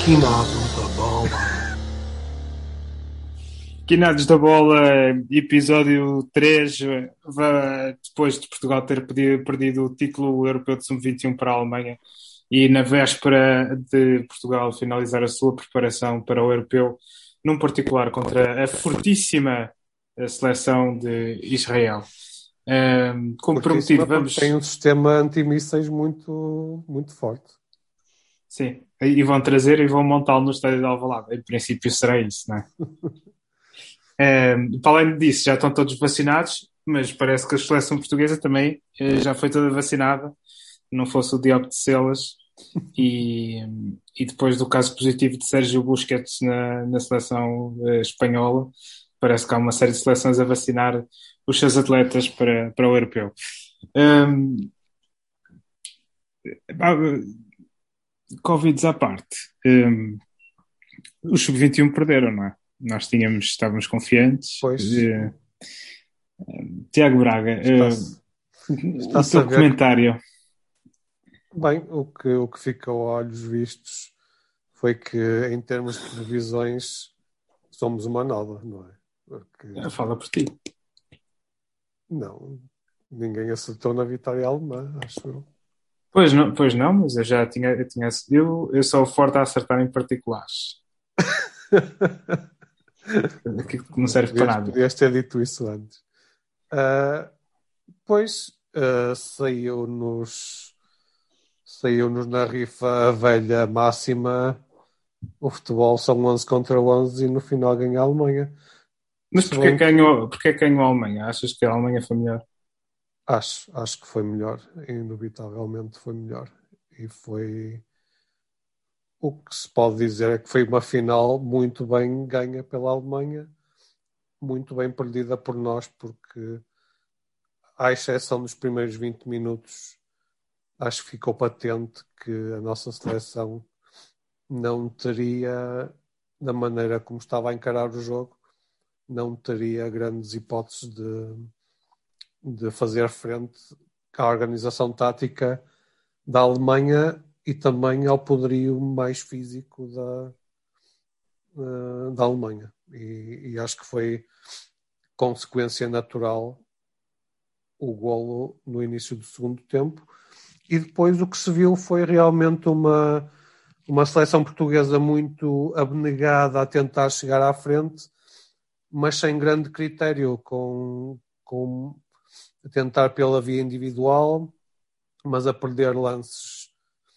Quinados da bola. Quinados da Bola, episódio 3, depois de Portugal ter perdido o título europeu de sub-21 para a Alemanha e na véspera de Portugal finalizar a sua preparação para o europeu, num particular contra a fortíssima seleção de Israel. Como prometido, Fortíssima porque tem vamos. um sistema antimísseis muito, muito forte. Sim, e vão trazer e vão montá-lo no estádio de Alvalade. Em princípio será isso, não é? Para além disso, já estão todos vacinados, mas parece que a seleção portuguesa também já foi toda vacinada, não fosse o diabo de Celas. E, e depois do caso positivo de Sérgio Busquets na seleção espanhola, parece que há uma série de seleções a vacinar os seus atletas para o europeu. Um, Covid à parte, os sub-21 perderam, não é? Nós estávamos confiantes. Pois Tiago Braga, está-se o está-se a teu ver que, comentário. bem, o que ficou a olhos vistos foi que, em termos de previsões, somos uma nova, não é? Porque, Fala por ti. não, ninguém acertou na vitória alemã, acho eu. Pois não, mas eu sou forte a acertar em particulares. Aquilo que não serve para nada. Podias ter dito isso antes. Ah, pois, saiu-nos na rifa a velha máxima: o futebol são 11 contra 11 e no final ganha a Alemanha. Mas Se bem que porquê que ganhou a Alemanha? Achas que a Alemanha foi melhor? acho que foi melhor, indubitavelmente foi melhor. E foi o que se pode dizer é que foi uma final muito bem ganha pela Alemanha, muito bem perdida por nós, porque, à exceção dos primeiros 20 minutos, acho que ficou patente que a nossa seleção não teria, da maneira como estava a encarar o jogo, não teria grandes hipóteses de fazer frente à organização tática da Alemanha e também ao poderio mais físico da Alemanha. E acho que foi consequência natural o golo no início do segundo tempo. E depois o que se viu foi realmente uma seleção portuguesa muito abnegada a tentar chegar à frente, mas sem grande critério, a tentar pela via individual, mas a perder lances,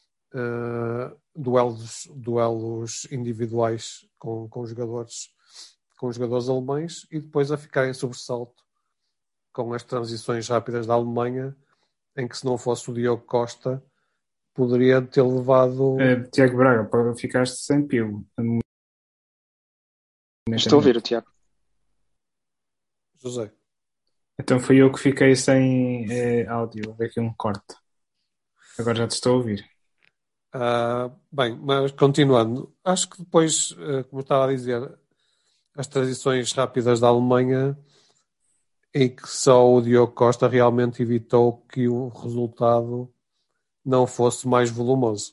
duelos individuais com jogadores alemães, e depois a ficar em sobressalto com as transições rápidas da Alemanha, em que, se não fosse o Diogo Costa, poderia ter levado. Tiago Braga, ficaste sem pio. Estou a ouvir o Tiago. José. Então foi eu que fiquei sem áudio. Daqui um corte. Agora já te estou a ouvir. Bem, mas continuando, acho que depois, como estava a dizer, as transições rápidas da Alemanha, em que só o Diogo Costa realmente evitou que o resultado não fosse mais volumoso.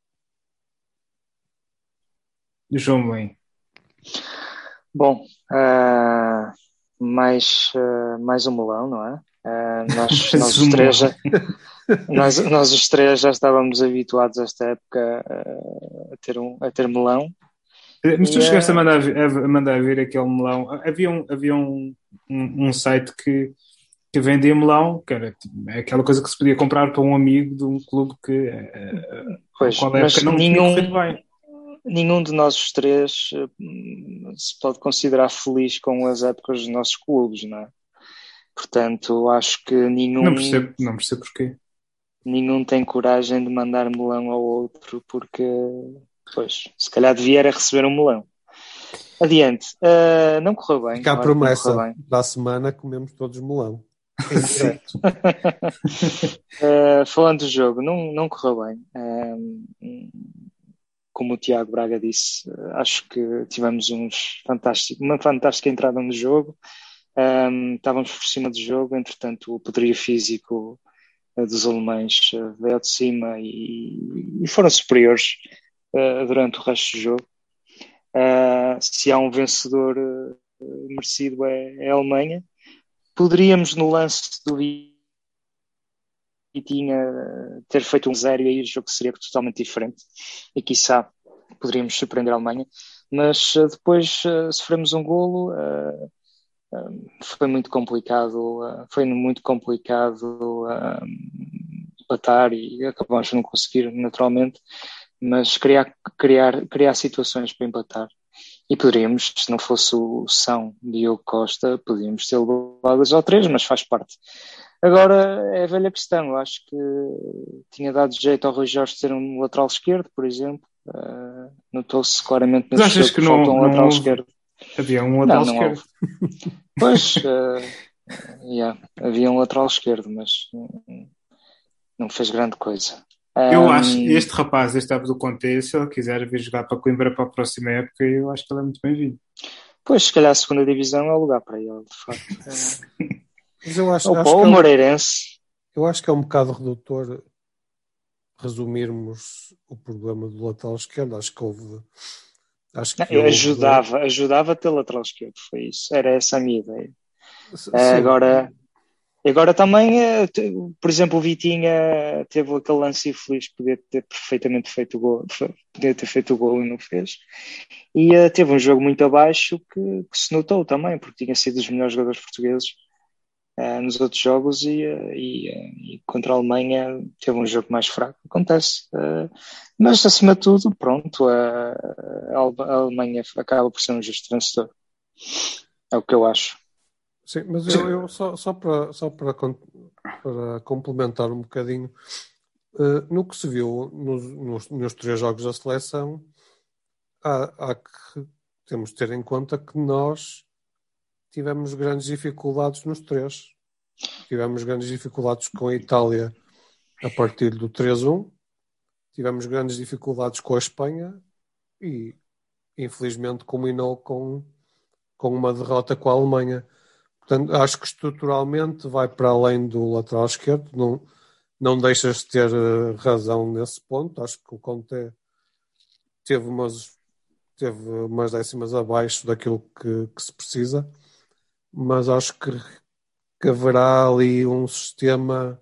João Melim. Bom, mais um melão, não é? Nós os três nós os três já estávamos habituados a esta época a ter melão. Mas tu E, chegaste a mandar vir aquele melão. Havia um site que vendia melão, que era aquela coisa que se podia comprar para um amigo de um clube ao pois, qual a época mas não tinha corrido bem. nenhum de nós os três se pode considerar feliz com as épocas dos nossos clubes, não é? Portanto, acho que Não percebo porquê. nenhum tem coragem de mandar melão ao outro, porque, pois, se calhar devia era receber um melão. Adiante. Não correu bem. Fica a Claro que não correu promessa: bem. da semana comemos todos melão. Em Sim. direto. Falando do jogo, não correu bem. Como o Tiago Braga disse, acho que tivemos uma fantástica entrada no jogo. Estávamos por cima do jogo, entretanto, o poderio físico dos alemães veio de cima e foram superiores durante o resto do jogo. Se há um vencedor merecido é a Alemanha. Poderíamos, no lance do Vitinha, ter feito 1-0 e aí o jogo seria totalmente diferente. E quiçá poderíamos surpreender a Alemanha. Mas depois sofremos um golo. Foi muito complicado. Foi muito complicado empatar e acabamos de não conseguir, naturalmente. Mas criar situações para empatar. E poderíamos, se não fosse o São Diogo Costa, podíamos ter levado 2 ou 3, mas faz parte. Agora é a velha questão. Eu acho que tinha dado jeito ao Rui Jorge ter um lateral esquerdo, por exemplo. Notou-se claramente Mas nesse achas jogo que que faltou um lateral houve? esquerdo. Havia um Não, lateral não esquerdo. houve. Pois, havia um lateral esquerdo, mas não fez grande coisa. Eu acho, este rapaz, este Abdul Conte, se ele quiser vir jogar para Coimbra para a próxima época, eu acho que ele é muito bem-vindo. Pois, se calhar a segunda divisão é o lugar para ele, de facto. Mas eu acho O que Moreirense. eu acho que é um bocado redutor resumirmos o problema do lateral esquerdo. Acho que houve. Ajudava a ter lateral esquerdo, foi isso. Era essa a minha ideia. Sim. Agora também, por exemplo, o Vitinha teve aquele lance infeliz, podia ter perfeitamente feito o gol, podia ter feito o gol e não fez. E teve um jogo muito abaixo que se notou também, porque tinha sido dos melhores jogadores portugueses nos outros jogos e contra a Alemanha teve um jogo mais fraco. Acontece. Mas acima de tudo, pronto, a Alemanha acaba por ser um justo vencedor. É o que eu acho. Sim, mas eu só para complementar um bocadinho, no que se viu nos 3 jogos da seleção, temos de ter em conta que nós tivemos grandes dificuldades nos 3. Tivemos grandes dificuldades com a Itália a partir do 3-1, tivemos grandes dificuldades com a Espanha e, infelizmente, culminou com uma derrota com a Alemanha. Portanto, acho que estruturalmente vai para além do lateral esquerdo. Não deixas de ter razão nesse ponto. Acho que o Conte teve umas décimas abaixo daquilo que se precisa, mas acho que haverá ali um sistema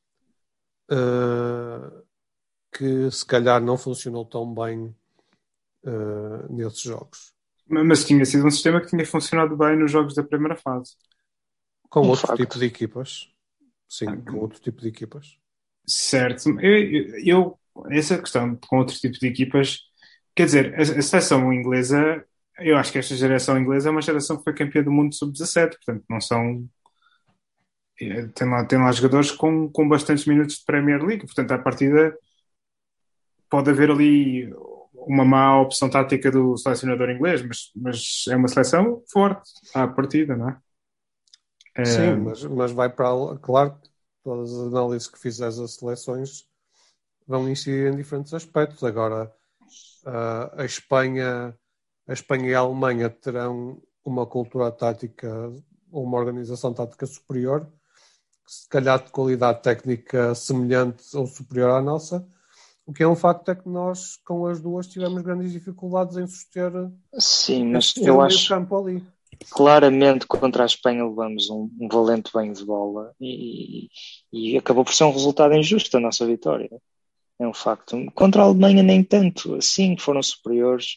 que se calhar não funcionou tão bem nesses jogos. Mas tinha sido um sistema que tinha funcionado bem nos jogos da primeira fase. Com outro tipo de equipas. Sim, com outro tipo de equipas. Certo. Essa questão com outro tipo de equipas, quer dizer, a seleção inglesa, eu acho que esta geração inglesa é uma geração que foi campeã do mundo sub-17, portanto não são... Tem lá jogadores com bastantes minutos de Premier League, portanto à partida pode haver ali uma má opção tática do selecionador inglês, mas é uma seleção forte à partida, não é? Sim, mas vai para... Claro que todas as análises que fizeres das seleções vão incidir em diferentes aspectos. Agora, a Espanha e a Alemanha terão uma cultura tática, uma organização tática superior, se calhar de qualidade técnica semelhante ou superior à nossa. O que é um facto é que nós, com as duas, tivemos grandes dificuldades em suster. Sim, mas eu acho campo ali. Claramente contra a Espanha levamos um valente banho de bola e acabou por ser um resultado injusto a nossa vitória. É um facto. Contra a Alemanha nem tanto, assim foram superiores.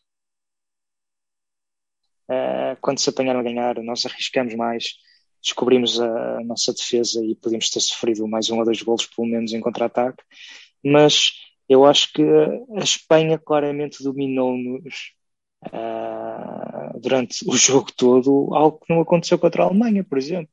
Quando se apanharam a ganhar, nós arriscamos mais, descobrimos a nossa defesa e podíamos ter sofrido mais 1 ou 2 golos pelo menos em contra-ataque, mas eu acho que a Espanha claramente dominou-nos durante o jogo todo, algo que não aconteceu contra a Alemanha, por exemplo.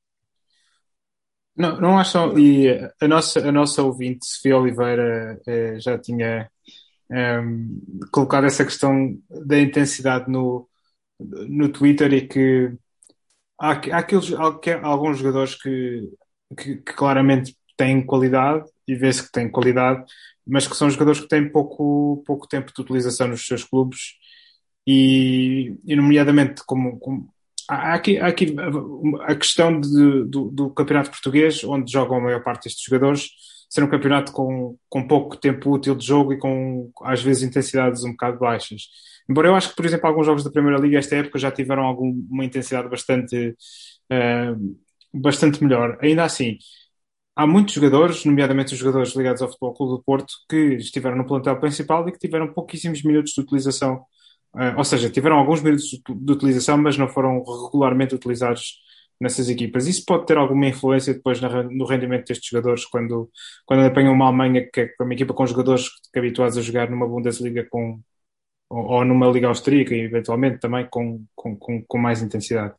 Não acham, e a nossa ouvinte, Sofia Oliveira, já tinha colocado essa questão da intensidade no Twitter e que há alguns jogadores que claramente têm qualidade e vê-se que têm qualidade, mas que são jogadores que têm pouco tempo de utilização nos seus clubes e nomeadamente como há aqui a questão do campeonato português, onde jogam a maior parte destes jogadores, ser um campeonato com pouco tempo útil de jogo e com, às vezes, intensidades um bocado baixas. Embora eu acho que, por exemplo, alguns jogos da Primeira Liga esta época já tiveram uma intensidade eh, bastante melhor. Ainda assim, há muitos jogadores, nomeadamente os jogadores ligados ao Futebol Clube do Porto, que estiveram no plantel principal e que tiveram pouquíssimos minutos de utilização. Ou seja, tiveram alguns minutos de utilização, mas não foram regularmente utilizados nessas equipas. Isso pode ter alguma influência depois no rendimento destes jogadores quando apanham uma Alemanha que é uma equipa com jogadores que habituados a jogar numa Bundesliga ou numa Liga Austríaca e eventualmente também com mais intensidade.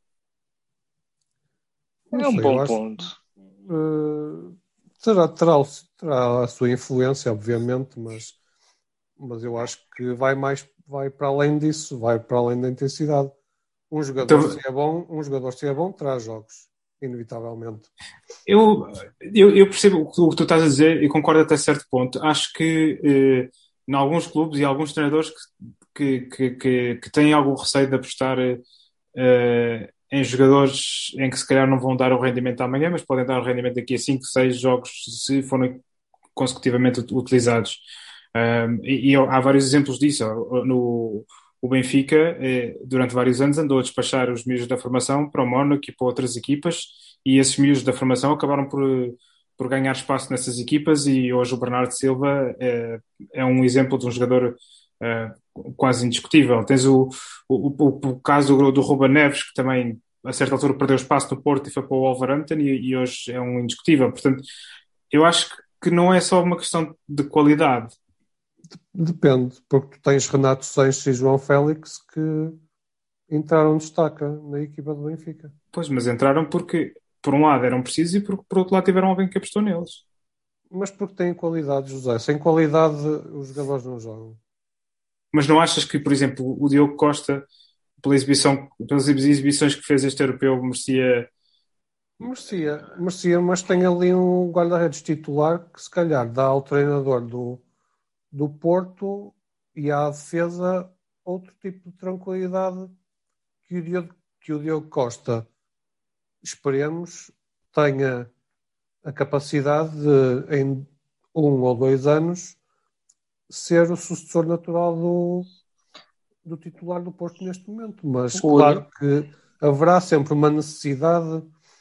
Não É um sei, eu bom acho ponto. terá a sua influência, obviamente, mas eu acho que vai para além disso, vai para além da intensidade. Um jogador, Então, se é bom, traz jogos, inevitavelmente. eu percebo o que tu estás a dizer e concordo até certo ponto. Acho que em alguns clubes e alguns treinadores que têm algum receio de apostar em jogadores em que se calhar não vão dar o rendimento amanhã, mas podem dar o rendimento daqui a 5, 6 jogos se forem consecutivamente utilizados. E há vários exemplos disso. O Benfica, durante vários anos, andou a despachar os miúdos da formação para o Mónaco e para outras equipas, e esses miúdos da formação acabaram por ganhar espaço nessas equipas, e hoje o Bernardo Silva é um exemplo de um jogador quase indiscutível. Tens o caso do Ruben Neves, que também a certa altura perdeu espaço no Porto e foi para o Wolverhampton, e hoje é um indiscutível. Portanto, eu acho que não é só uma questão de qualidade. Depende, porque tu tens Renato Sanches e João Félix que entraram de destaca na equipa do Benfica. Pois, mas entraram porque, por um lado, eram precisos e por outro lado, tiveram alguém que apostou neles. Mas porque têm qualidade, José. Sem qualidade, os jogadores não jogam. Mas não achas que, por exemplo, o Diogo Costa, pelas exibições que fez este europeu, merecia. Merecia, mas tem ali um guarda-redes titular que se calhar dá ao treinador do Porto e à defesa outro tipo de tranquilidade que o Diogo Costa, esperemos, tenha a capacidade de, em 1 ou 2 anos, ser o sucessor natural do titular do Porto neste momento. Mas claro que haverá sempre uma necessidade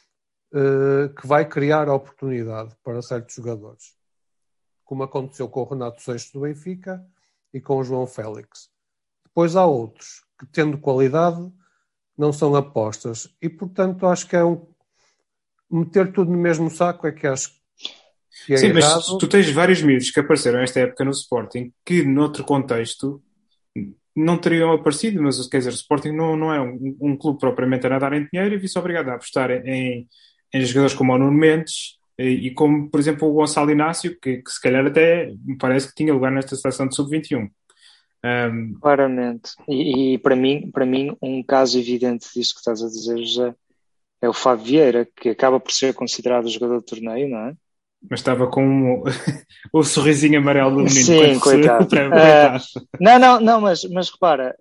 que vai criar oportunidade para certos jogadores, como aconteceu com o Renato Sanches do Benfica e com o João Félix. Depois há outros que, tendo qualidade, não são apostas. E, portanto, acho que meter tudo no mesmo saco é que acho que é Sim, errado. mas tu tens vários miúdos que apareceram esta época no Sporting que, noutro contexto, não teriam aparecido, mas quer dizer, o Sporting não é um clube propriamente a nadar em dinheiro, e vi-se obrigado a apostar em jogadores como o Nuno Mendes e como, por exemplo, o Gonçalo Inácio, que se calhar até me parece que tinha lugar nesta seleção de sub-21. Claramente. E para mim, um caso evidente disso que estás a dizer, já é o Fábio Vieira, que acaba por ser considerado o jogador do torneio, não é? Mas estava com o sorrisinho amarelo do menino. Sim, coitado. Coitado. Não, mas repara,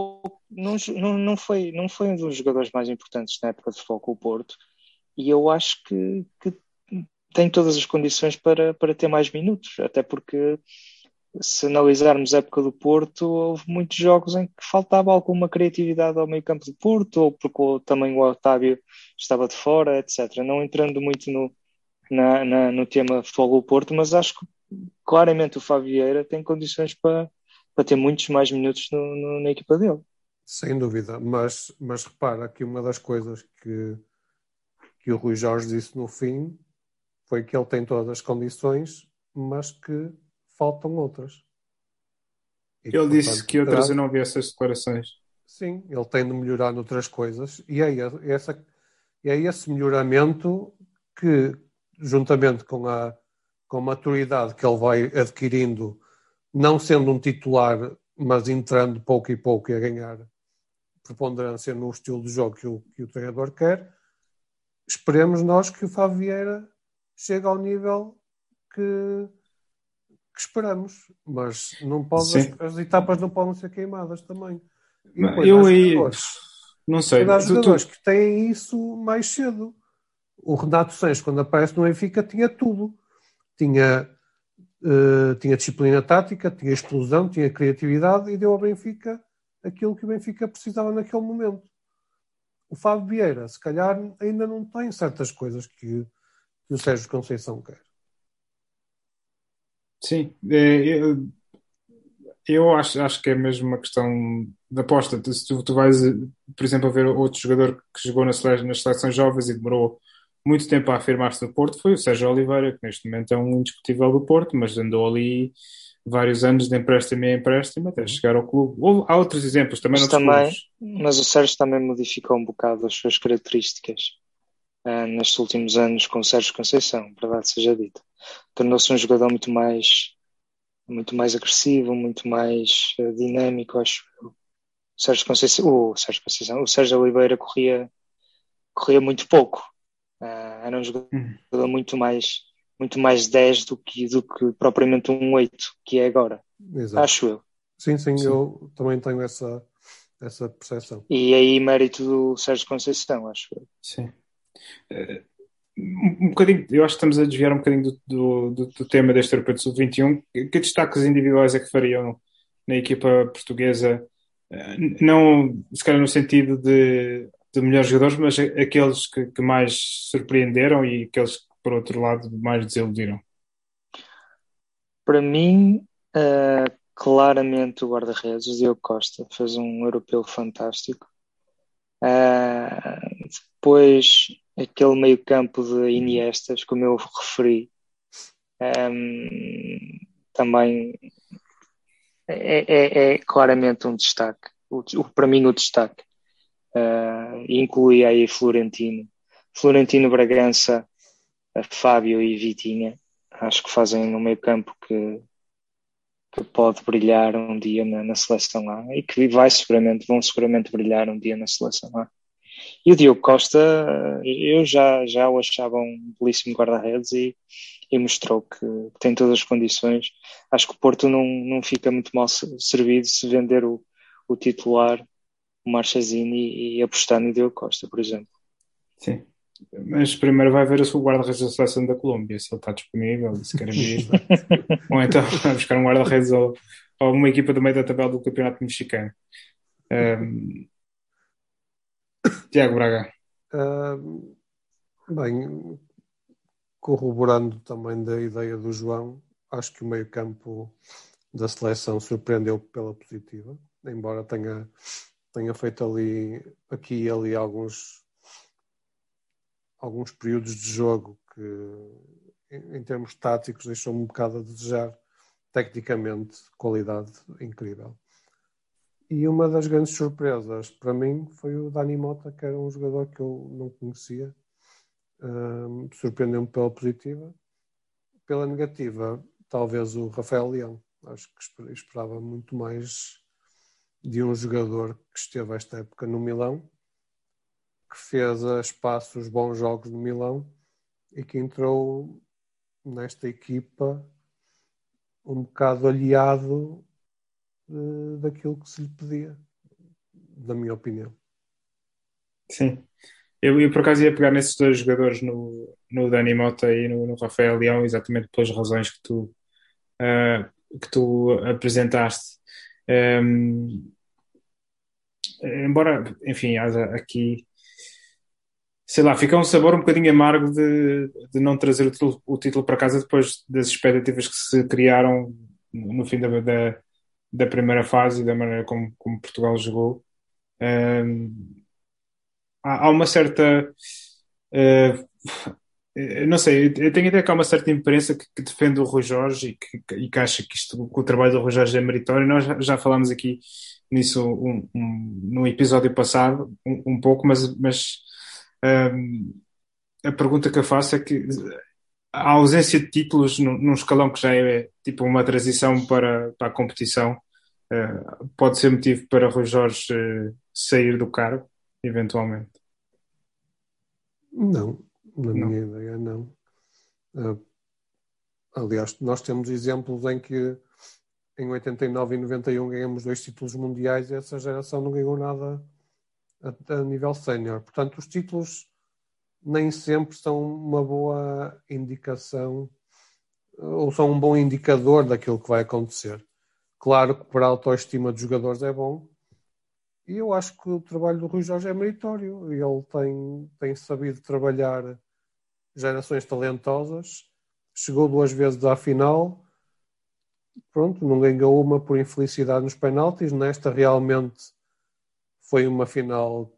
não foi um dos jogadores mais importantes na época de futebol com o Porto, e eu acho que tem todas as condições para ter mais minutos, até porque se analisarmos a época do Porto, houve muitos jogos em que faltava alguma criatividade ao meio campo do Porto, ou porque também o Otávio estava de fora, etc. Não entrando muito no tema futebol do Porto, mas acho que claramente o Fábio Vieira tem condições para ter muitos mais minutos na equipa dele. Sem dúvida, mas repara que uma das coisas que o Rui Jorge disse no fim foi que ele tem todas as condições, mas que faltam outras. E ele disse que outras eu não vi essas declarações. Sim, ele tem de melhorar noutras coisas, e é esse melhoramento que, juntamente com a maturidade que ele vai adquirindo, não sendo um titular, mas entrando pouco e pouco e a ganhar preponderância no estilo de jogo que o treinador quer, esperemos nós que o Fábio Vieira chegue ao nível que esperamos, mas não pode, as etapas não podem ser queimadas também. E depois não sei. Há jogadores que têm isso mais cedo. O Renato Sanches, quando aparece no Benfica, tinha tudo. tinha disciplina tática, tinha explosão, tinha criatividade e deu ao Benfica aquilo que o Benfica precisava naquele momento. O Fábio Vieira, se calhar, ainda não tem certas coisas que o Sérgio Conceição quer. Sim, eu acho que é mesmo uma questão de aposta. Se tu vais, por exemplo, a ver outro jogador que jogou nas seleções jovens e demorou muito tempo a afirmar-se no Porto, foi o Sérgio Oliveira, que neste momento é um indiscutível do Porto, mas andou ali vários anos de empréstimo em empréstimo até chegar ao clube. Há outros exemplos também noutros clubes. Mas o Sérgio também modificou um bocado as suas características nestes últimos anos com o Sérgio Conceição, verdade seja dita. Tornou-se um jogador muito mais agressivo, muito mais dinâmico, acho eu. O Sérgio Oliveira corria muito pouco. Era um jogador muito mais 10 do que propriamente um 8, que é agora. Exato. Acho eu. Sim, eu também tenho essa percepção. E aí mérito do Sérgio Conceição, acho eu. Sim. Um bocadinho, eu acho que estamos a desviar um bocadinho do tema deste Europeu de Sub-21. Que destaques individuais é que fariam na equipa portuguesa? Não, se calhar no sentido de melhores jogadores, mas aqueles que mais surpreenderam e aqueles que, por outro lado, mais desiludiram. Para mim, claramente o guarda-redes, o Diogo Costa, fez um europeu fantástico. Depois, aquele meio-campo de Iniestas, como eu referi, também é claramente um destaque. Para mim, o destaque. Inclui aí Florentino Bragança, Fábio e Vitinha. Acho que fazem um meio-campo que pode brilhar um dia na seleção A e que vão seguramente brilhar um dia na seleção A. E o Diogo Costa, eu já o achava um belíssimo guarda-redes e mostrou que tem todas as condições. Acho que o Porto não fica muito mal servido se vender o titular, o Marchesini, e apostar no Diogo Costa, por exemplo. Sim. Mas primeiro vai ver o guarda-redes da seleção da Colômbia, se ele está disponível, se querem ir. Ou então vai buscar um guarda-redes ou uma equipa do meio da tabela do Campeonato Mexicano. Tiago Braga. Bem, corroborando também da ideia do João, acho que o meio-campo da seleção surpreendeu pela positiva, embora tenha feito aqui e ali alguns períodos de jogo que, em termos táticos, deixou um bocado a desejar. Tecnicamente, qualidade incrível. E uma das grandes surpresas para mim foi o Dani Mota, que era um jogador que eu não conhecia. Surpreendeu-me pela positiva. Pela negativa, talvez o Rafael Leão. Acho que esperava muito mais de um jogador que esteve esta época no Milão, que fez a espaços bons jogos no Milão e que entrou nesta equipa um bocado aliado daquilo que se lhe pedia, da minha opinião. Sim. Eu por acaso ia pegar nesses dois jogadores no Dani Mota e no Rafael Leão, exatamente pelas razões que tu apresentaste. Embora, enfim, haja aqui, sei lá, fica um sabor um bocadinho amargo de não trazer o título para casa depois das expectativas que se criaram no fim da primeira fase e da maneira como Portugal jogou. Há uma certa. Não sei, eu tenho a ideia que há uma certa imprensa que defende o Rui Jorge e que acha que o trabalho do Rui Jorge é meritório. Nós já falámos aqui nisso no episódio passado, um pouco, mas a pergunta que eu faço é que a ausência de títulos num escalão que já é tipo uma transição para a competição pode ser motivo para Rui Jorge sair do cargo, eventualmente. Não, na Não. minha ideia não. Aliás, nós temos exemplos em que em 89 e 91 ganhamos 2 títulos mundiais e essa geração não ganhou nada a nível sénior. Portanto, os títulos nem sempre são uma boa indicação ou são um bom indicador daquilo que vai acontecer. Claro que para a autoestima dos jogadores é bom, e eu acho que o trabalho do Rui Jorge é meritório. Ele tem sabido trabalhar gerações talentosas, chegou 2 vezes à final, pronto, não ganhou uma por infelicidade nos penaltis. Nesta realmente foi uma final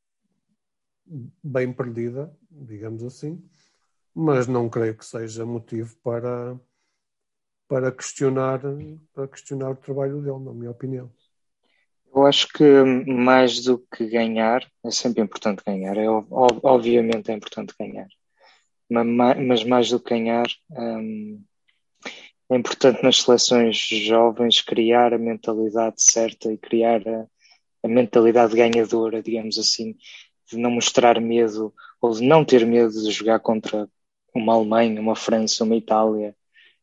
bem perdida, digamos assim, mas não creio que seja motivo para questionar o trabalho dele, na minha opinião. Eu acho que mais do que ganhar, é sempre importante ganhar, obviamente é importante ganhar, mas mais do que ganhar, é importante nas seleções jovens criar a mentalidade certa e criar a mentalidade ganhadora, digamos assim, de não mostrar medo ou de não ter medo de jogar contra uma Alemanha, uma França, uma Itália.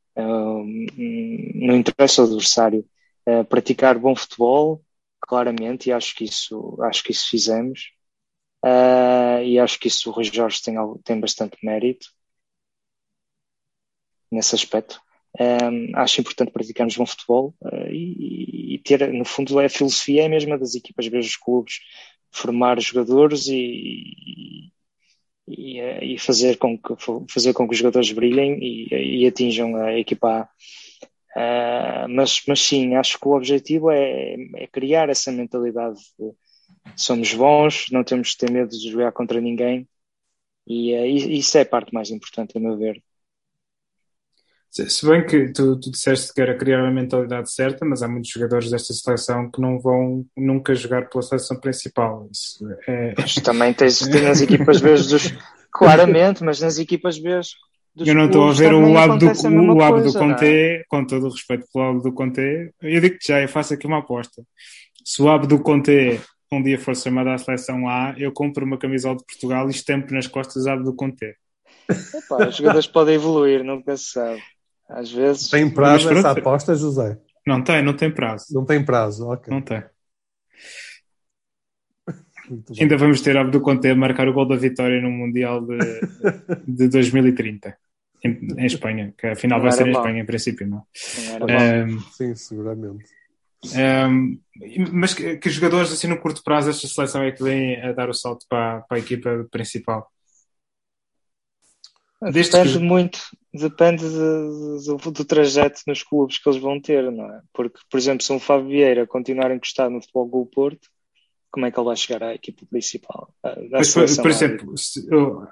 Não interessa o adversário. Praticar bom futebol, claramente, e acho que isso fizemos. E acho que isso o Rui Jorge tem bastante mérito nesse aspecto. Acho importante praticarmos bom futebol e ter, no fundo, a filosofia é a mesma das equipas B dos clubes, formar jogadores e fazer com que os jogadores brilhem e atinjam a equipa A. Mas sim, acho que o objetivo é criar essa mentalidade de somos bons, não temos que ter medo de jogar contra ninguém e isso é a parte mais importante, a meu ver. Se bem que tu disseste que era criar a mentalidade certa, mas há muitos jogadores desta seleção que não vão nunca jogar pela seleção principal. Isso Mas também tens nas equipas B claramente, mas nas equipas B dos eu não estou a clubes ver também o acontece a mesma Abdu coisa, não é? Conté, com todo o respeito pelo Abdu Conté, eu digo-te já, eu faço aqui uma aposta. Se o Abdu Conté um dia for chamado à seleção A, eu compro uma camisola de Portugal e estampo nas costas Abdu Conté. Epá, os jogadores podem evoluir, nunca se sabe. Às vezes. Tem Mas prazo pronto, essa aposta, José? não tem prazo. Não tem prazo, ok. Não tem. Muito bem. Ainda vamos ter Abdu Conté a marcar o gol da vitória no Mundial de 2030 em Espanha, que afinal Não vai era ser em mau. Espanha em princípio, não? Não era mau. Sim, seguramente. Mas que jogadores assim no curto prazo esta seleção é que vem a dar o salto para a equipa principal? Depende do trajeto nos clubes que eles vão ter, não é? Porque, por exemplo, se um Fábio Vieira continuar encostado no Futebol Clube Porto, como é que ele vai chegar à equipa principal? Mas, por exemplo, se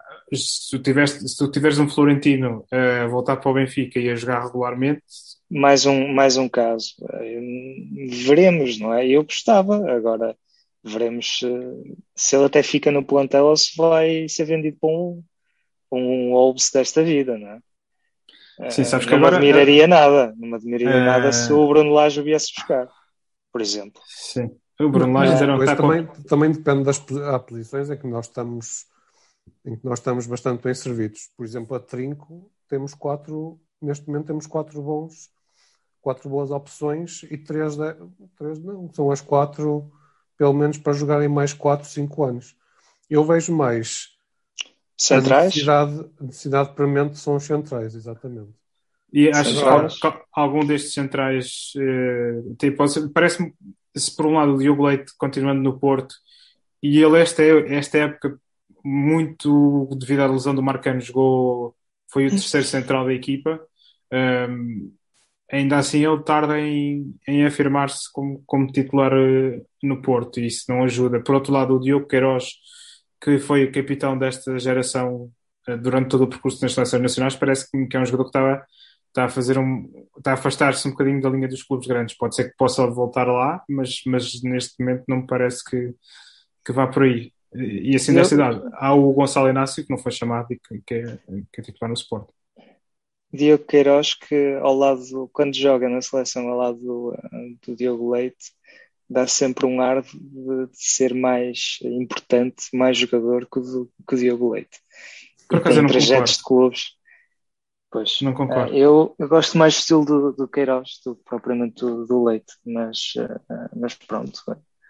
tu tiveres um Florentino a voltar para o Benfica e a jogar regularmente, mais um caso. Veremos, não é? Eu gostava, agora veremos se ele até fica no plantel ou se vai ser vendido para um Wolves desta vida, não é? sim, sabes que Não me agora admiraria nada se o Bruno Lage o viesse buscar, por exemplo. sim, o Bruno Lage ainda não Depois está também depende há posições em que nós estamos bastante bem servidos. Por exemplo, a Trinco, neste momento temos quatro boas opções e três não, são as 4, pelo menos para jogarem mais 4, 5 anos. Eu vejo mais Centrais? a necessidade premente são os centrais, exatamente. E achas que algum destes centrais parece-me, se por um lado o Diogo Leite continuando no Porto e ele esta época muito devido à lesão do Marcano foi o terceiro central da equipa, ainda assim ele tarda em afirmar-se como titular no Porto e isso não ajuda. Por outro lado o Diogo Queiroz, que foi o capitão desta geração durante todo o percurso nas seleções nacionais, parece que é um jogador que está a afastar-se um bocadinho da linha dos clubes grandes. Pode ser que possa voltar lá, mas neste momento não me parece que vá por aí. E assim desta idade, há o Gonçalo Inácio, que não foi chamado e que é titular no Sport. Diogo Queiroz, que quando joga na seleção ao lado do Diogo Leite, dá sempre um ar de ser mais importante, mais jogador que o Diogo Leite. Por acaso eu não trajetos de clubes. Pois, não concordo. Eu gosto mais do estilo do Queiroz do que propriamente do Leite, mas pronto.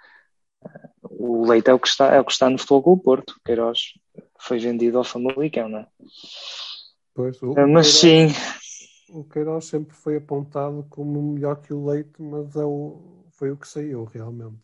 O Leite é o que está no Futebol Clube Porto. O Queiroz foi vendido ao Famalicão, não é? Pois, mas sim. o Queiroz sempre foi apontado como melhor que o Leite, mas foi o que saiu realmente.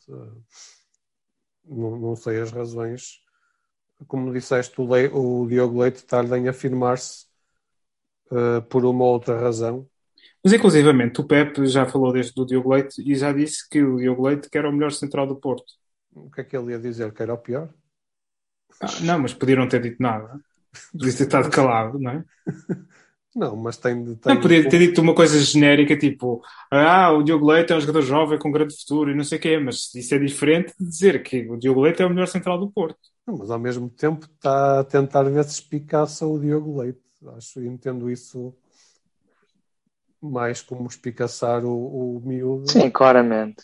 Não sei as razões. Como disseste, o Diogo Leite tarda em afirmar-se por uma ou outra razão. Mas, inclusivamente, o Pepe já falou desde do Diogo Leite e já disse que o Diogo Leite que era o melhor central do Porto. O que é que ele ia dizer? Que era o pior? Não, mas podiam não ter dito nada. Podia ter estado calado, não é? Não, mas tem Não, podia ter dito uma coisa genérica, tipo, o Diogo Leite é um jogador jovem com grande futuro e não sei o quê, mas isso é diferente de dizer que o Diogo Leite é o melhor central do Porto. Não, mas ao mesmo tempo está a tentar ver se espicaça o Diogo Leite. Entendo isso mais como espicaçar o miúdo. Sim, claramente.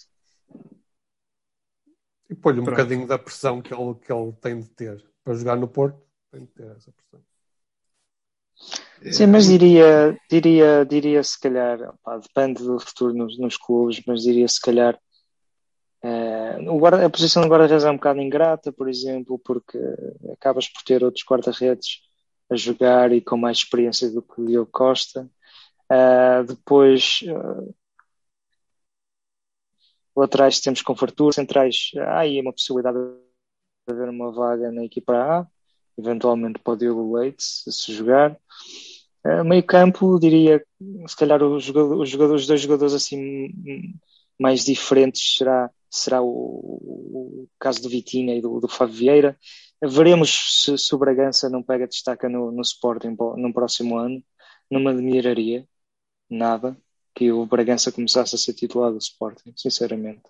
E pôr-lhe um Pronto. bocadinho da pressão que ele tem de ter. Para jogar no Porto, tem de ter essa pressão. Sim, mas diria se calhar, depende do futuro nos clubes, mas diria se calhar a posição do guarda-redes é um bocado ingrata, por exemplo, porque acabas por ter outros guarda-redes a jogar e com mais experiência do que o Diogo Costa. Depois, laterais temos com fartura, centrais, há aí uma possibilidade de haver uma vaga na equipa A, eventualmente para o Diogo Leite, se jogar. Meio campo, diria, se calhar os dois jogadores assim mais diferentes será o caso do Vitinha e do Fábio Vieira. Veremos se o Bragança não pega destaca no Sporting no próximo ano. Não me admiraria nada que o Bragança começasse a ser titular do Sporting, sinceramente.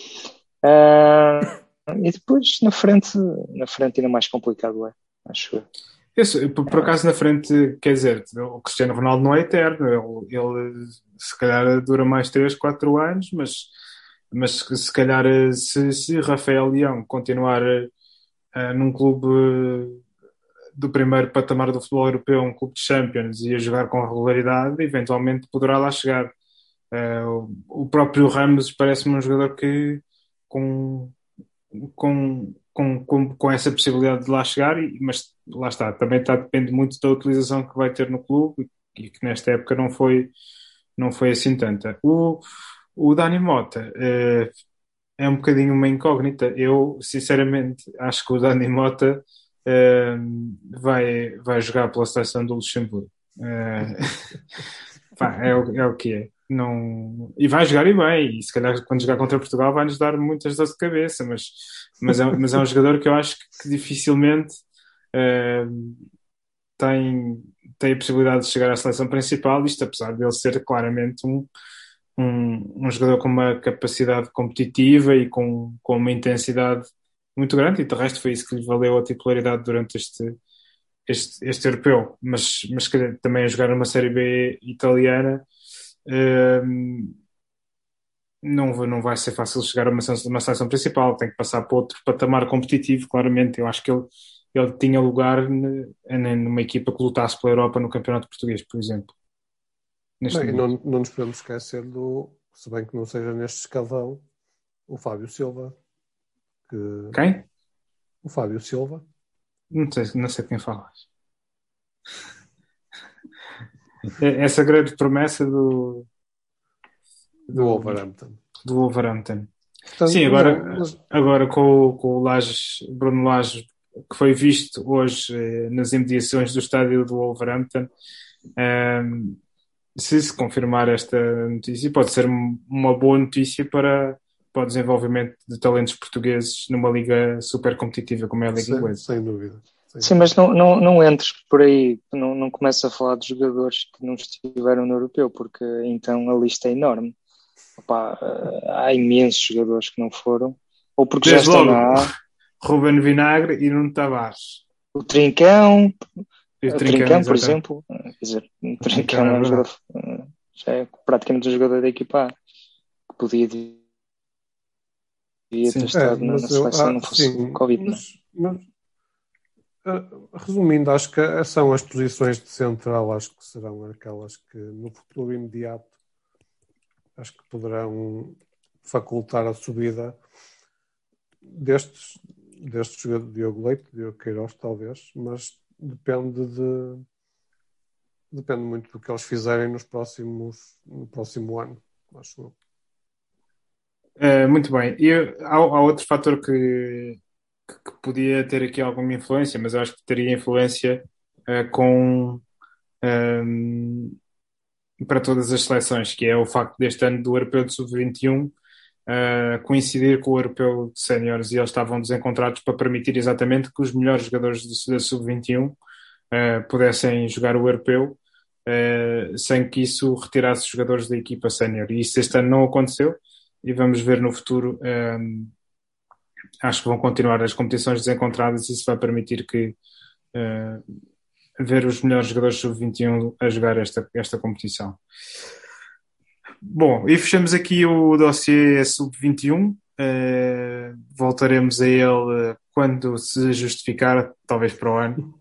E depois na frente ainda mais complicado acho eu. Por acaso na frente, quer dizer, o Cristiano Ronaldo não é eterno, ele se calhar dura mais 3, 4 anos, mas se calhar se Rafael Leão continuar num clube do primeiro patamar do futebol europeu, um clube de Champions, e a jogar com regularidade, eventualmente poderá lá chegar. O próprio Ramos parece-me um jogador que com, com essa possibilidade de lá chegar, mas lá está, também depende muito da utilização que vai ter no clube e que nesta época não foi assim tanta. O Dani Mota é um bocadinho uma incógnita. Eu, sinceramente, acho que o Dani Mota vai jogar pela seleção do Luxemburgo. Pá, é o que é. Não... E vai jogar e bem, e se calhar quando jogar contra Portugal vai-nos dar muitas dores de cabeça, mas é um jogador que eu acho que dificilmente tem, tem a possibilidade de chegar à seleção principal, isto apesar de ele ser claramente um jogador com uma capacidade competitiva e com uma intensidade muito grande, e de resto foi isso que lhe valeu a titularidade durante este europeu, mas se calhar também a jogar numa Série B italiana não vai ser fácil chegar a uma seleção principal, tem que passar para outro patamar competitivo, claramente. Eu acho que ele tinha lugar numa equipa que lutasse pela Europa no Campeonato Português, por exemplo. Bem, não nos podemos esquecer se bem que não seja neste escalão, o Fábio Silva. Quem? O Fábio Silva. Não sei quem falas. Essa grande promessa do Wolverhampton. Do Wolverhampton. Portanto, Sim, agora com o Lages, Bruno Lages, que foi visto hoje nas imediações do estádio do Wolverhampton, se confirmar esta notícia, pode ser uma boa notícia para o desenvolvimento de talentos portugueses numa liga super competitiva como é a Liga Inglesa. Sem dúvida. Sim, mas não entres por aí, não comeces a falar de jogadores que não estiveram no europeu, porque então a lista é enorme. Opa, há imensos jogadores que não foram, ou porque Desde já estão logo, na A. Ruben Vinagre e Nuno Tavares. O Trincão, por exatamente. exemplo, quer dizer, o Trincão é um jogador, já é praticamente um jogador da equipa A, que podia ter estado na seleção, não fosse o Covid. Resumindo, acho que são as posições de central, acho que serão aquelas que no futuro imediato acho que poderão facultar a subida destes jogadores, Diogo Leite, Diogo Queiroz talvez, mas depende depende muito do que eles fizerem no próximo ano, acho eu. Muito bem. E há outro fator que podia ter aqui alguma influência, mas eu acho que teria influência com para todas as seleções, que é o facto deste ano do Europeu de Sub-21 coincidir com o Europeu de Séniores e eles estavam desencontrados para permitir exatamente que os melhores jogadores da Sub-21 pudessem jogar o Europeu sem que isso retirasse os jogadores da equipa sénior. E isso este ano não aconteceu e vamos ver no futuro. Acho que vão continuar as competições desencontradas e isso vai permitir que ver os melhores jogadores sub-21 a jogar esta competição. Bom, e fechamos aqui o dossiê sub-21. Voltaremos a ele quando se justificar, talvez para o ano.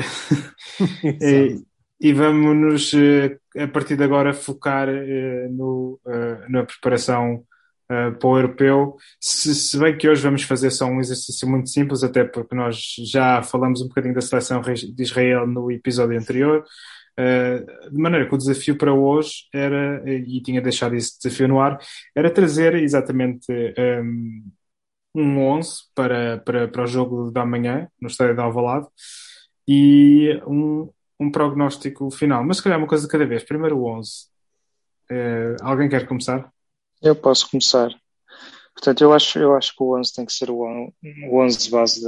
E vamos-nos, a partir de agora, focar na preparação para o europeu. Se bem que hoje vamos fazer só um exercício muito simples, até porque nós já falamos um bocadinho da seleção de Israel no episódio anterior, de maneira que o desafio para hoje era, e tinha deixado esse desafio no ar, era trazer exatamente um 11 para o jogo da manhã, no estádio de Alvalade, e um prognóstico final. Mas se calhar uma coisa de cada vez. Primeiro o 11. Alguém quer começar? Eu posso começar. Portanto, eu acho que o 11 tem que ser o 11 base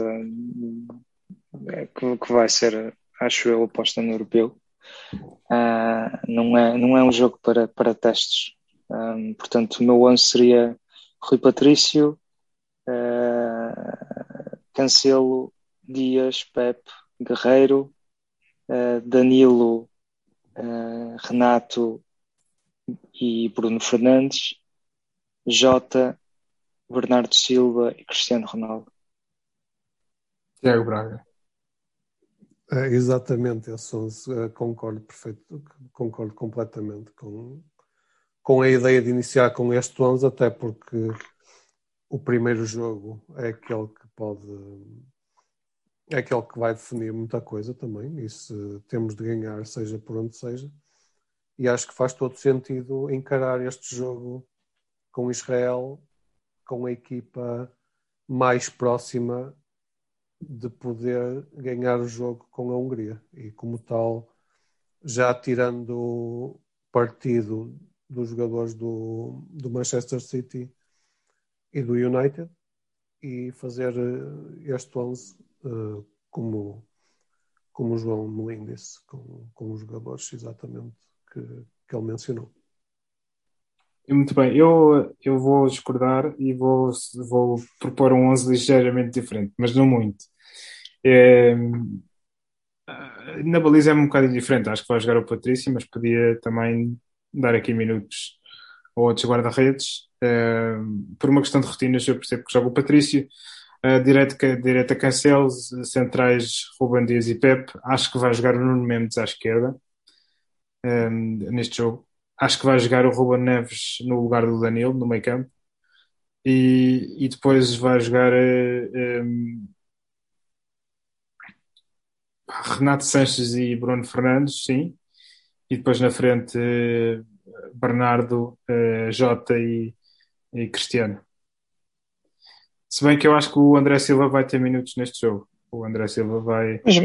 que vai ser, acho eu, aposta no europeu. Não é um jogo para testes. Portanto, o meu 11 seria Rui Patrício, Cancelo, Dias, Pepe, Guerreiro, Danilo, Renato e Bruno Fernandes, Jota, Bernardo Silva e Cristiano Ronaldo. Tiago Braga. Exatamente, esse 11, concordo completamente com a ideia de iniciar com este 11, até porque o primeiro jogo é aquele que vai definir muita coisa também, e se temos de ganhar, seja por onde seja, e acho que faz todo sentido encarar este jogo com Israel, com a equipa mais próxima de poder ganhar o jogo com a Hungria, e como tal, já tirando partido dos jogadores do Manchester City e do United, e fazer este 11 como o João Melim disse, com os jogadores exatamente que ele mencionou. Muito bem, eu vou discordar e vou propor um 11 ligeiramente diferente, mas não muito. Na baliza é um bocado diferente, acho que vai jogar o Patrício, mas podia também dar aqui minutos a outros guarda-redes. Por uma questão de rotinas, eu percebo que joga o Patrício. Direita Cancelo, centrais Ruben Dias e Pepe. Acho que vai jogar o Nuno Mendes à esquerda neste jogo. Acho que vai jogar o Ruben Neves no lugar do Danilo, no meio campo. E depois vai jogar Renato Sanches e Bruno Fernandes, sim. E depois na frente Bernardo, Jota e Cristiano. Se bem que eu acho que o André Silva vai ter minutos neste jogo. O André Silva vai. Mas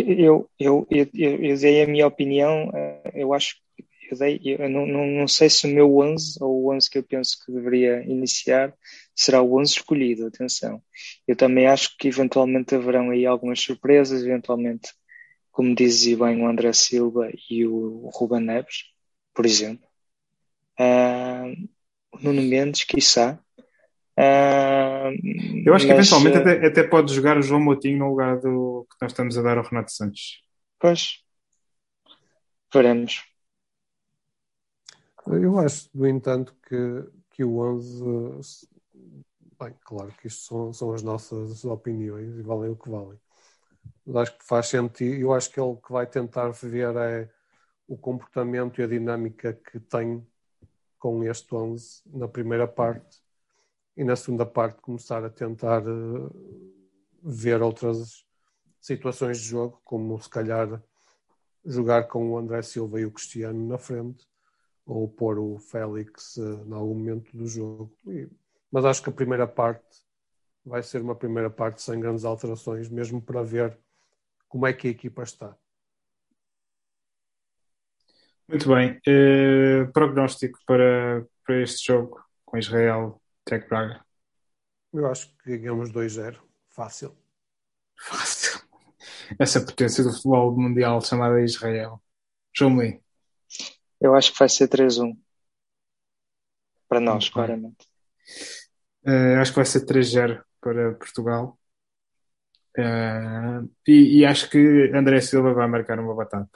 eu dei a minha opinião. Eu acho que eu não sei se o meu 11 ou o 11 que eu penso que deveria iniciar será o 11 escolhido. Atenção, eu também acho que eventualmente haverão aí algumas surpresas, eventualmente, como dizia bem o André Silva e o Ruben Neves, por exemplo. O Nuno Mendes, quiçá. Eu acho que Mas, eventualmente até pode jogar o João Moutinho no lugar do que nós estamos a dar ao Renato Sanches. pois, veremos. Eu acho, no entanto, que o 11, bem, claro que isto são as nossas opiniões e valem o que valem. Mas acho que faz sentido. Eu acho que ele que vai tentar ver é o comportamento e a dinâmica que tem com este 11 na primeira parte, e na segunda parte começar a tentar ver outras situações de jogo, como se calhar jogar com o André Silva e o Cristiano na frente, ou pôr o Félix em algum momento do jogo. Mas acho que a primeira parte vai ser uma primeira parte sem grandes alterações, mesmo para ver como é que a equipa está. Muito bem. Prognóstico para este jogo com Israel, Tec Braga. Eu acho que ganhamos 2-0. Fácil. Fácil. Essa potência do futebol mundial chamada Israel. João Lee. Eu acho que vai ser 3-1. Para nós, Muito bem. claramente. Acho que vai ser 3-0 para Portugal. E acho que André Silva vai marcar uma batata.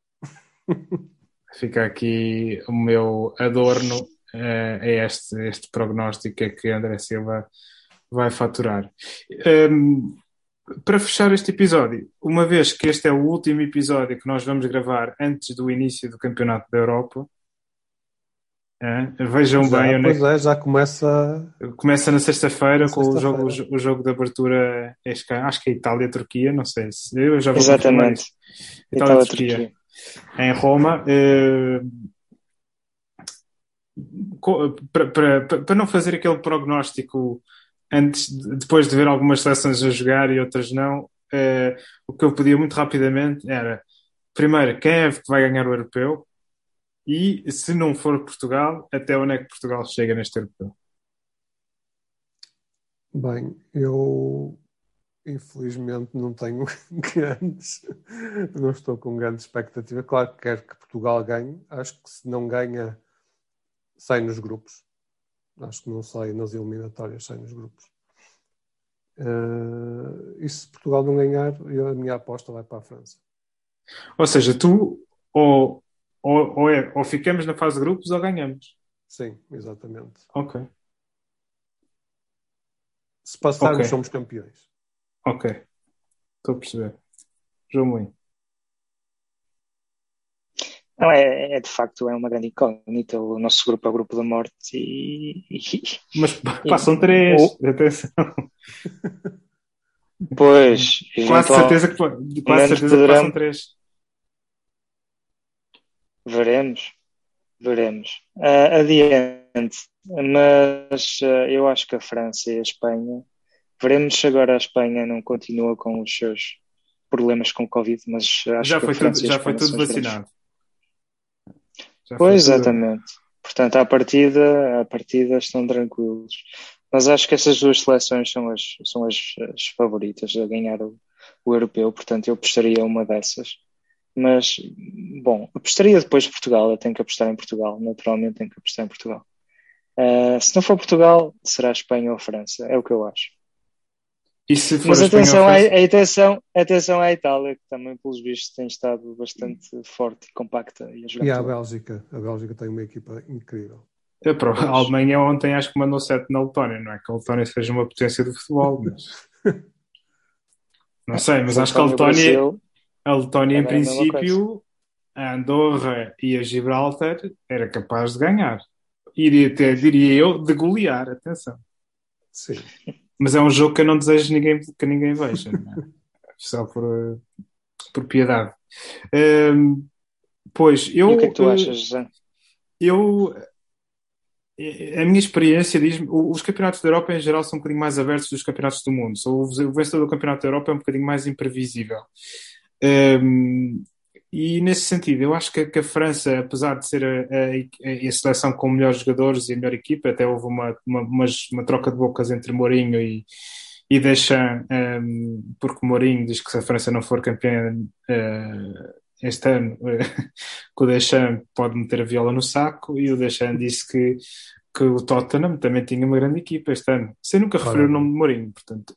Fica aqui o meu adorno a este prognóstico, é que André Silva vai faturar. Para fechar este episódio, uma vez que este é o último episódio que nós vamos gravar antes do início do Campeonato da Europa, vejam bem onde já começa. Começa na sexta-feira Na com o sexta-feira. jogo de abertura, acho que é Itália-Turquia, não sei se eu já vou confirmar Exatamente. isso. Itália-Turquia Turquia. em Roma. Para não fazer aquele prognóstico depois de ver algumas seleções a jogar e outras não, o que eu pedia muito rapidamente era, primeiro, quem é que vai ganhar o europeu? E, se não for Portugal, até onde é que Portugal chega neste europeu? Bem, eu infelizmente não tenho não estou com grande expectativa. Claro que quero que Portugal ganhe. Acho que se não ganha, sai nos grupos. Acho que não sai nas eliminatórias, sai nos grupos. E se Portugal não ganhar, a minha aposta vai para a França. Ou seja, tu ou ficamos na fase de grupos ou ganhamos. Sim, exatamente. Ok. Se passarmos, Ok. somos campeões. Ok. Estou a perceber. João Mourinho. Não, de facto, é uma grande incógnita. O nosso grupo é o grupo da morte Mas passam três. Atenção. Pois, Quase certeza que passam três. Veremos. Adiante. Mas eu acho que a França e a Espanha. Veremos se agora a Espanha não continua com os seus problemas com o Covid, mas acho que a França e a Já Espanha foi tudo são os grandes. vacinado. Pois, exatamente. Portanto, à partida estão tranquilos. Mas acho que essas duas seleções são as favoritas a ganhar o europeu, portanto eu apostaria uma dessas. Mas, bom, apostaria depois Portugal, eu tenho que apostar em Portugal, naturalmente tenho que apostar em Portugal. Se não for Portugal, será Espanha ou a França, é o que eu acho. E se for mas a Espanha atenção à Itália, que também, pelos vistos, tem estado bastante forte e compacta. E a Bélgica tem uma equipa incrível. A Alemanha ontem acho que mandou 7 na Letónia, não é que a Letónia seja uma potência do futebol, mas não sei, mas acho que a Letónia em princípio, a Andorra e a Gibraltar era capaz de ganhar. Diria eu, de golear, atenção. Sim. Mas é um jogo que eu não desejo que ninguém veja, não é? Só por piedade. Pois, E o que é que tu achas, José? A minha experiência diz-me, os campeonatos da Europa em geral são um bocadinho mais abertos dos campeonatos do mundo. O vencedor do campeonato da Europa é um bocadinho mais imprevisível. E nesse sentido, eu acho que a França, apesar de ser a seleção com melhores jogadores e a melhor equipa, até houve uma troca de bocas entre Mourinho e Deschamps, porque Mourinho diz que se a França não for campeã este ano, que o Deschamps pode meter a viola no saco, e o Deschamps disse que o Tottenham também tinha uma grande equipa este ano, sem nunca referir o nome de Mourinho, portanto.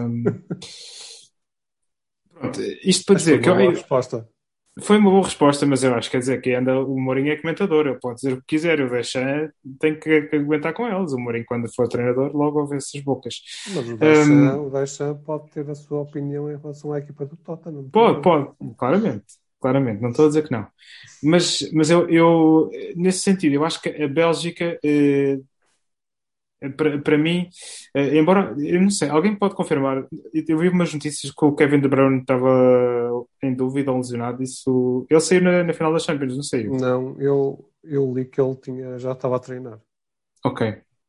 Pronto, isto para dizer que foi uma boa resposta, mas eu acho que quer dizer que o Mourinho é comentador, ele pode dizer o que quiser, o Deschamps tem que aguentar com eles. O Mourinho, quando for treinador, logo ouve essas bocas. Mas o Deschamps pode ter a sua opinião em relação à equipa do Tottenham. Pode, claramente, não estou a dizer que não. Mas eu nesse sentido, eu acho que a Bélgica Para mim, embora, eu não sei, alguém pode confirmar, eu vi umas notícias que o Kevin De Bruyne estava em dúvida ou lesionado, isso, ele saiu na final da Champions, não saiu? Não, eu li que ele já estava a treinar. Ok.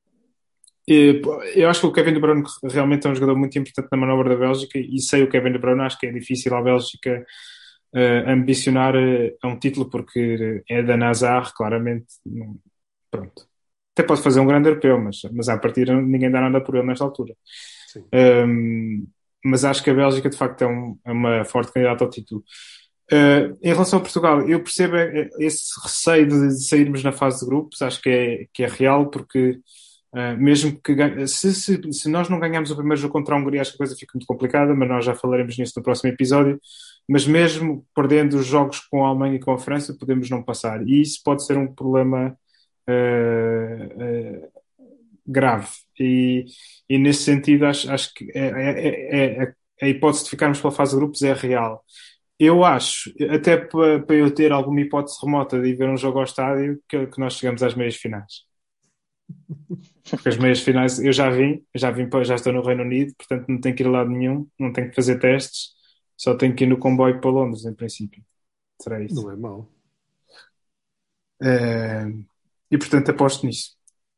Eu acho que o Kevin De Bruyne realmente é um jogador muito importante na manobra da Bélgica e sei o Kevin De Bruyne, acho que é difícil a Bélgica ambicionar a um título porque é da Hazard, claramente, pronto. Até pode fazer um grande europeu, mas à partida ninguém dá nada por ele nesta altura. Sim. Mas acho que a Bélgica de facto é uma forte candidata ao título. Em relação a Portugal, eu percebo esse receio de sairmos na fase de grupos, acho que é real, porque mesmo que se nós não ganharmos o primeiro jogo contra a Hungria, acho que a coisa fica muito complicada, mas nós já falaremos nisso no próximo episódio. Mas mesmo perdendo os jogos com a Alemanha e com a França, podemos não passar. E isso pode ser um problema grave. E nesse sentido, acho que a hipótese de ficarmos pela fase de grupos é real. Eu acho, até para eu ter alguma hipótese remota de ir ver um jogo ao estádio, que nós chegamos às meias finais. Porque as meias finais eu já estou no Reino Unido, portanto não tenho que ir a lado nenhum, não tenho que fazer testes, só tenho que ir no comboio para Londres, em princípio. Será isso. Não é mau. E portanto aposto nisso.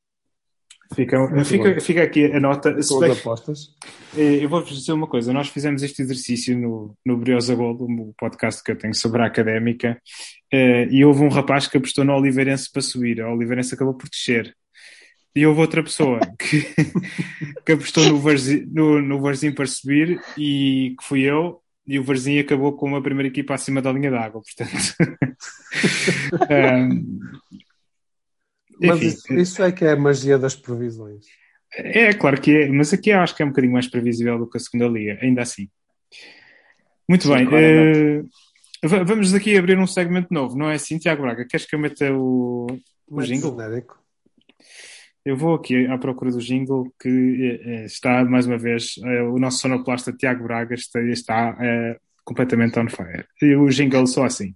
Fica aqui a nota. Com as apostas. Eu vou-vos dizer uma coisa. Nós fizemos este exercício no Briosa Gold, o podcast que eu tenho sobre a académica, e houve um rapaz que apostou no Oliveirense para subir. A Oliveirense acabou por descer. E houve outra pessoa que apostou no Varzim para subir, e que fui eu, e o Varzim acabou com a primeira equipa acima da linha d'água. Portanto. Mas Enfim, isso é que é a magia das previsões. É claro que é, mas aqui eu acho que é um bocadinho mais previsível do que a segunda liga, ainda assim. Muito Sim, bem, claramente. vamos aqui abrir um segmento novo, não é assim, Tiago Braga? Queres que eu meta o Mete jingle? genérico. Eu vou aqui à procura do jingle que está, mais uma vez, o nosso sonoplasta Tiago Braga está completamente on fire. E o jingle só assim.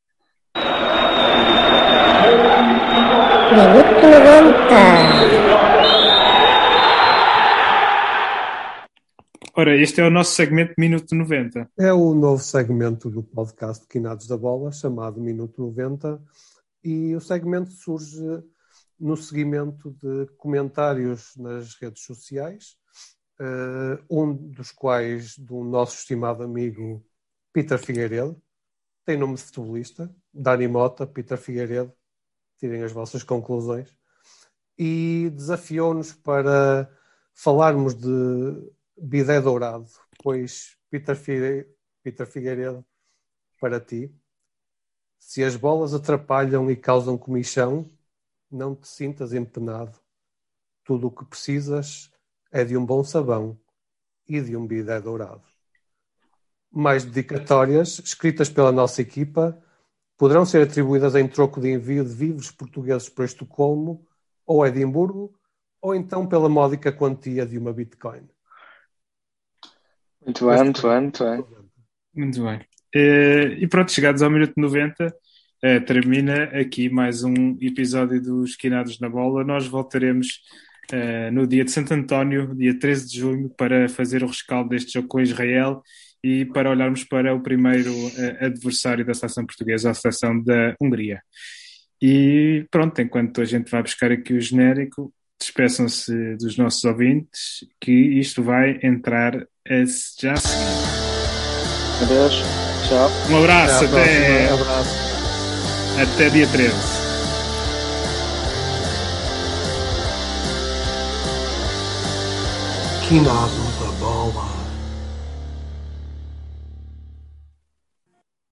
Minuto 90. Ora, este é o nosso segmento Minuto 90. É o novo segmento do podcast Quinados da Bola, chamado Minuto 90, e o segmento surge no seguimento de comentários nas redes sociais, um dos quais do nosso estimado amigo Peter Figueiredo, tem nome de futebolista, Dani Mota, Peter Figueiredo, tirem as vossas conclusões, e desafiou-nos para falarmos de bidé dourado, pois Peter Figueiredo, para ti, se as bolas atrapalham e causam comichão, não te sintas empenado. Tudo o que precisas é de um bom sabão e de um bidé dourado. Mais dedicatórias, escritas pela nossa equipa, poderão ser atribuídas em troco de envio de vivos portugueses para Estocolmo ou Edimburgo, ou então pela módica quantia de uma Bitcoin. Muito bem, muito bem, muito bem. Muito bem. E pronto, chegados ao minuto 90, termina aqui mais um episódio dos Quinados na Bola. Nós voltaremos no dia de Santo António, dia 13 de junho, para fazer o rescaldo deste jogo com Israel e para olharmos para o primeiro adversário da seleção portuguesa, a seleção da Hungria. E pronto, enquanto a gente vai buscar aqui o genérico, despeçam-se dos nossos ouvintes, que isto vai entrar já a seguir. Adeus. Tchau. Um abraço, Abraço. Até dia 13. Quinados da Bola.